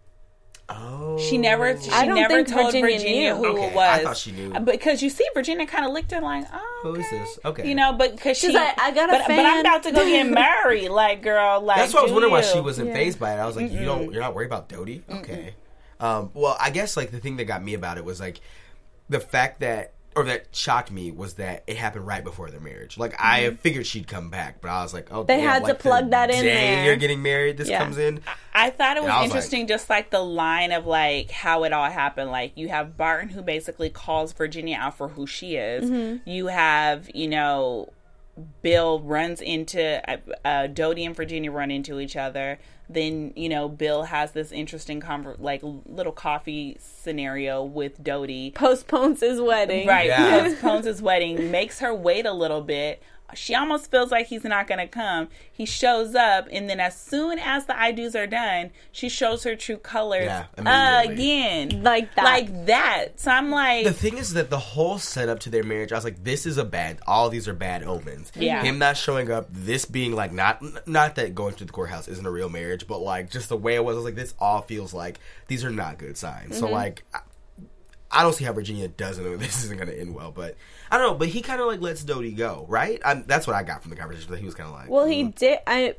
Oh. She never told Virginia who it was. I thought she knew. Because you see, Virginia kind of looked at her like, oh, okay. Who is this? Okay. You know, but because she's like, I got a fan. But I'm about to go get married. Like, girl, like, that's why I was wondering why she wasn't fazed by it. I was like, you're not worried about Dodie? Okay. Well, I guess, like, the thing that got me about it was, like, the fact that shocked me was that it happened right before their marriage. Like, I figured she'd come back, but I was like, oh, they had to plug that in there. You're getting married, this comes in. I thought it was interesting, just like the line of like how it all happened. Like, you have Barton, who basically calls Virginia out for who she is. You have, you know, Bill runs into Dodie and Virginia run into each other. Then, you know, Bill has this interesting little coffee scenario with Dodie. Postpones his wedding. Right. Yeah. Postpones his wedding. Makes her wait a little bit. She almost feels like he's not going to come. He shows up, and then as soon as the I do's are done, she shows her true colors again. Like that. So I'm like... The thing is that the whole setup to their marriage, I was like, this is all these are bad omens. Yeah. Him not showing up, this being like, not that going to the courthouse isn't a real marriage, but like, just the way it was, I was like, this all feels like these are not good signs. So like... I don't see how Virginia doesn't know this isn't going to end well, but I don't know. But he kind of like lets Dodie go, right? That's what I got from the conversation. That he was kind of like, well, he did.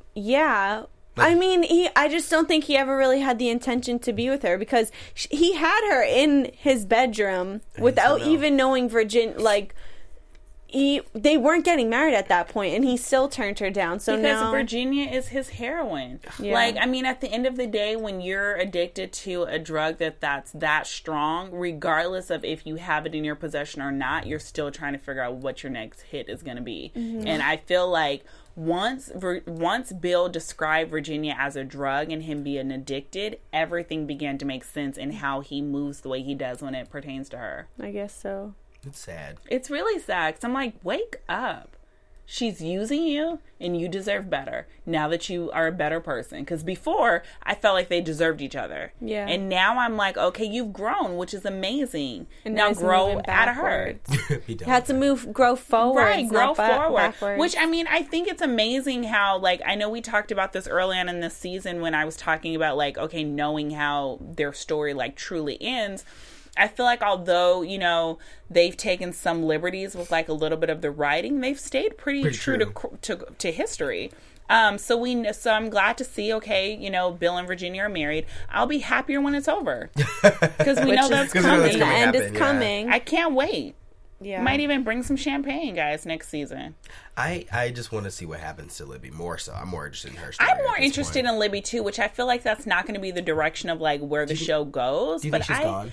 I mean, I just don't think he ever really had the intention to be with her because he had her in his bedroom without even knowing Virginia. Like, they weren't getting married at that point, and he still turned her down. So because now Virginia is his heroine. Yeah. Like, I mean, at the end of the day, when you're addicted to a drug that's that strong, regardless of if you have it in your possession or not, you're still trying to figure out what your next hit is going to be. Mm-hmm. And I feel like once Bill described Virginia as a drug and him being addicted, everything began to make sense in how he moves the way he does when it pertains to her. I guess so. It's sad. It's really sad, 'cause I'm like, wake up. She's using you, and you deserve better now that you are a better person. Because before, I felt like they deserved each other. Yeah. And now I'm like, okay, you've grown, which is amazing. And now he's grow moving out of her. You had to grow forward. Right, grow forward. Backwards. Which, I mean, I think it's amazing how, like, I know we talked about this early on in this season when I was talking about, like, okay, knowing how their story, like, truly ends. I feel like although, you know, they've taken some liberties with like a little bit of the writing, they've stayed pretty true to history. So I'm glad to see, okay, you know, Bill and Virginia are married. I'll be happier when it's over. Because we know that's coming. The end is coming. I can't wait. Yeah. Might even bring some champagne, guys, next season. I just want to see what happens to Libby more so. I'm more interested in her story. I'm more interested in Libby, too, which I feel like that's not going to be the direction of, like, where the show goes. Do you think she's gone?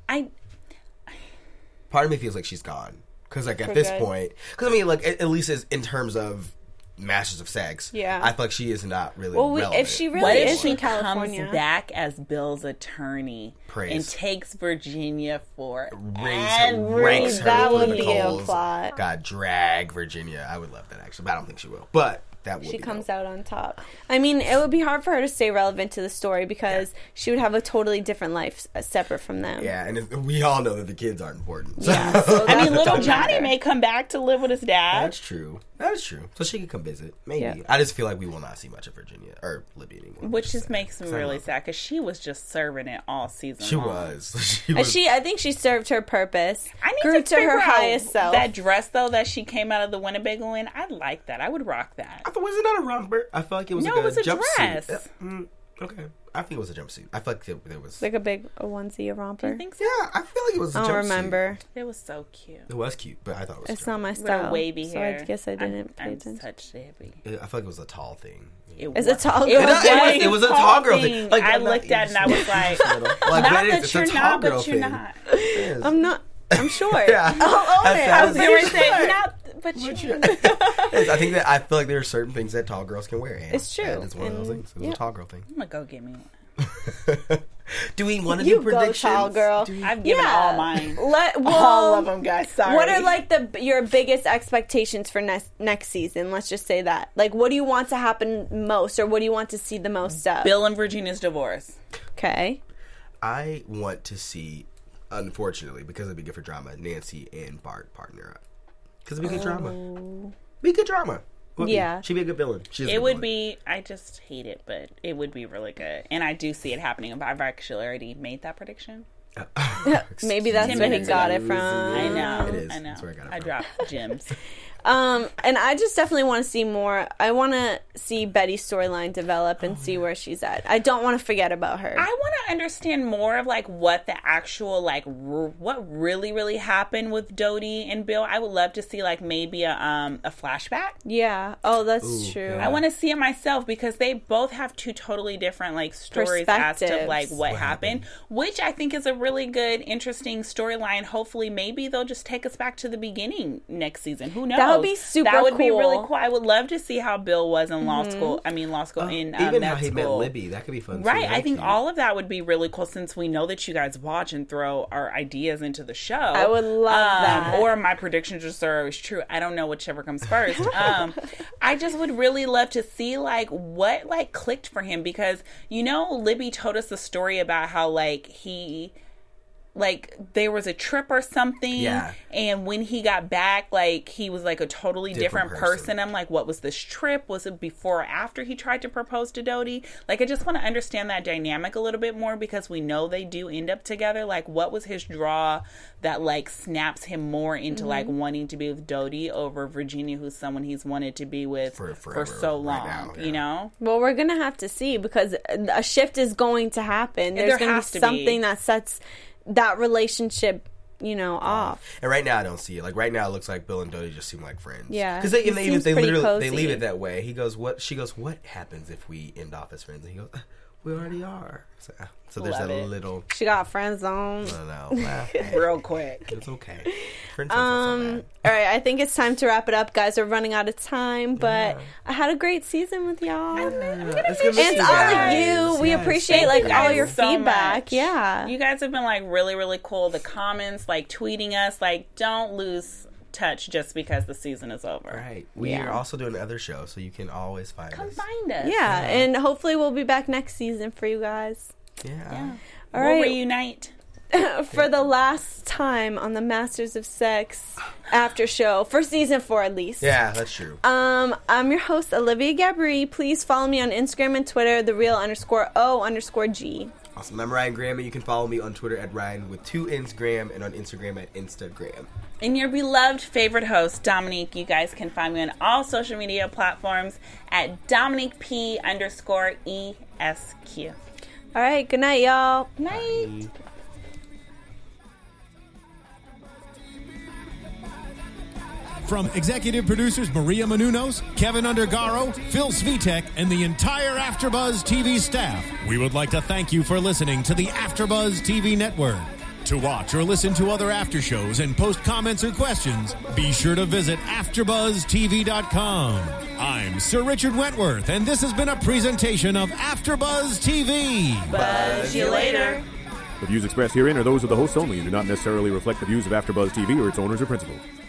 Part of me feels like she's gone. Because, like, at this point... Because, I mean, like, at least in terms of Masters of Sex, I feel like she is not really relevant. If she really is in California... comes back as Bill's attorney and takes Virginia for ranks her that would through the be a coals. plot. God, drag Virginia. I would love that, actually. But I don't think she will. But... She comes out on top. I mean, it would be hard for her to stay relevant to the story because she would have a totally different life separate from them. Yeah, and we all know that the kids aren't important. So. Yeah, so I mean, little Johnny may come back to live with his dad. That's true. That is true. So she can come visit. Maybe. Yeah. I just feel like we will not see much of Virginia or Libby anymore. Which just makes me really sad because she was just serving it all season She long. was. I think she served her purpose. I need grew to her figure highest out self. that dress, though, that she came out of the Winnebago in. I'd like that. I would rock that. I thought, was it not a romper? I felt like it was No, like it was a jumpsuit. dress. Okay. I think it was a jumpsuit. I felt like there was... Like a onesie, a romper. Do you think so? Yeah, I feel like it was a jumpsuit. I don't remember. It was so cute. It was cute, but I thought it was It's not my With style. her wavy hair. So I guess I didn't pay I'm attention. such heavy. I feel like it was a tall thing. It's a tall It girl was, thing. It was a tall girl thing. Like, I looked at it and I was like, Like, not but that it's you're a tall not, girl but you're thing. not. It is. I'm not. I'm short. Yeah. I'll own it. I was going to Pretty say, sure. not, but you. I feel like there are certain things that tall girls can wear. And It's true. And it's one of those things. It's a tall girl thing. I'm going to go get me one. Do we want to You do predictions? go, tall girl. I've given all mine. All of them, guys. Sorry. What are like your biggest expectations for next season? Let's just say that. Like, what do you want to happen most, or what do you want to see the most of? Bill and Virginia's divorce. Okay. I want to see, unfortunately, because it'd be good for drama, Nancy and Bart partner up. Because it'd be good drama. Be good drama. Yeah. She'd be a good villain. It would be, I just hate it, but it would be really good. And I do see it happening. I've actually already made that prediction. Maybe that's where he got it from. I know. It is. I know. That's where I got it I from. dropped gems. And I just definitely want to see more. I want to see Betty's storyline develop and see where she's at. I don't want to forget about her. I want to understand more of like what the actual like what really happened with Dodie and Bill. I would love to see like maybe a flashback. Yeah. Oh, that's true. yeah. I want to see it myself because they both have two totally different like stories as to like what happened, which I think is a really good, interesting storyline. Hopefully, maybe they'll just take us back to the beginning next season. Who knows? That would be super That would be cool. really cool. I would love to see how Bill was in law school. I mean, law school in even med how he met school. Libby. That could be fun. Right. too. I think Cute. all of that would be really cool since we know that you guys watch and throw our ideas into the show. I would love that. Or my predictions just are always true. I don't know whichever comes first. I just would really love to see like what like clicked for him because, you know, Libby told us the story about how like there was a trip or something. Yeah. And when he got back, like, he was, like, a totally different person. I'm like, what was this trip? Was it before or after he tried to propose to Dodie? Like, I just want to understand that dynamic a little bit more because we know they do end up together. Like, what was his draw that, like, snaps him more into, like, wanting to be with Dodie over Virginia, who's someone he's wanted to be with for so long, now, yeah. you know? Well, we're going to have to see because a shift is going to happen. There's There going has to be to something that sets that relationship, off. And right now I don't see it. Like right now it looks like Bill and Dodi just seem like friends. Yeah. Because they leave it that way. He goes, "What?" She goes, "What happens if we end off as friends?" And he goes, "We already are." So there's that little. She got friend zone. No. Well, real quick. It's okay. Friend zone's all right, I think it's time to wrap it up, guys. We're running out of time, but I had a great season with y'all. It's all of you. We appreciate all your feedback. Much. Yeah, you guys have been really, really cool. The comments, tweeting us, don't lose touch just because the season is over. Right. We are also doing other shows, so you can always find us. Come find us. Yeah, and hopefully we'll be back next season for you guys. Yeah. All right. We'll reunite. For the last time on the Masters of Sex after show for season 4 at least. Yeah, that's true. I'm your host Olivia Gabri. Please follow me on Instagram and Twitter, _O_G. Awesome. I'm Ryan Graham, and you can follow me on Twitter at Ryan with 2 N's Graham and on Instagram at Instagram. And your beloved favorite host, Dominique. You guys can find me on all social media platforms at DominiqueP_ESQ. All right, good night, y'all. Night. From executive producers Maria Menounos, Kevin Undergaro, Phil Svitek, and the entire AfterBuzz TV staff, we would like to thank you for listening to the AfterBuzz TV network. To watch or listen to other after shows and post comments or questions, be sure to visit AfterBuzzTV.com. I'm Sir Richard Wentworth, and this has been a presentation of AfterBuzz TV. Buzz you later. The views expressed herein are those of the hosts only and do not necessarily reflect the views of AfterBuzz TV or its owners or principals.